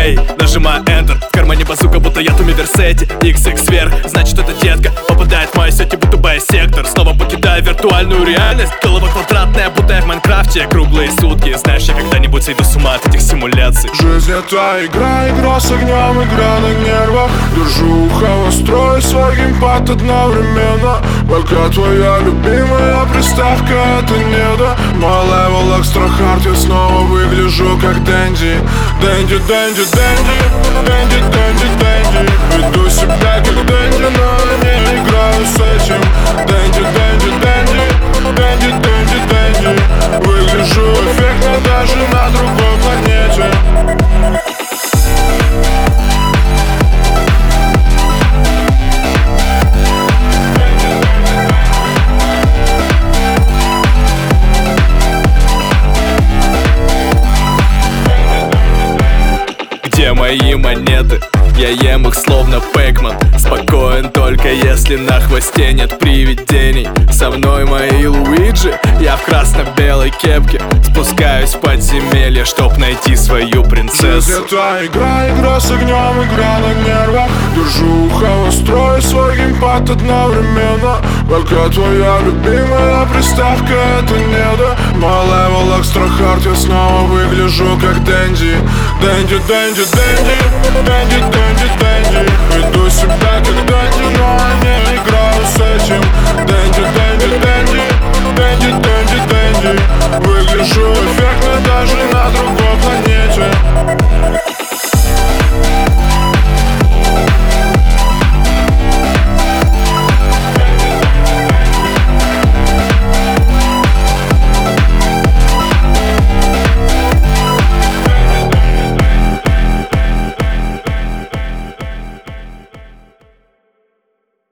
Эй, нажимаю Enter, в кармане базука, будто я Туми Версети. XX вверх, значит эта детка попадает в мою сеть, будто сектор. Снова покидаю виртуальную реальность. Голова квадратная, будто я в Майнкрафте. Круглые сутки, знаешь, я когда-нибудь сойду с ума от этих симуляций. Жизнь это игра с огнем, игра на нервах. Держу ухо, строю свой геймпад одновременно. Пока твоя любимая приставка это недо. Мой левел экстра хард, я снова выгляжу как Дэнди. Дэнди, Дэнди, Дэнди, Дэнди, Дэнди, Дэнди. Веду себя как Дэнди, но не играю с этим. Дэнди, Дэнди, Дэнди, Дэнди, Дэнди, Дэнди. Выгляжу эффектно даже на другой планете. Где мои монеты? Я ем их словно Пэкман. Спокоен только если на хвосте нет привидений. Со мной мои Луиджи, я в красно-белой кепке. Спускаюсь в подземелье, чтоб найти свою принцессу. Жизнь это игра с огнем, игра на нервах. Держу ухо, строю свой геймпад одновременно. Пока твоя любимая приставка это недо. Мой левел экстра хард, я снова выгляжу как Дэнди. Дэнди, Дэнди, Дэнди, Дэнди, Дэнди, Дэнди. Веду себя как Дэнди, но не играю с этим. Дэнди, Дэнди, Дэнди, Дэнди, Дэнди, Дэнди. Выгляжу эффектно даже на другой планете.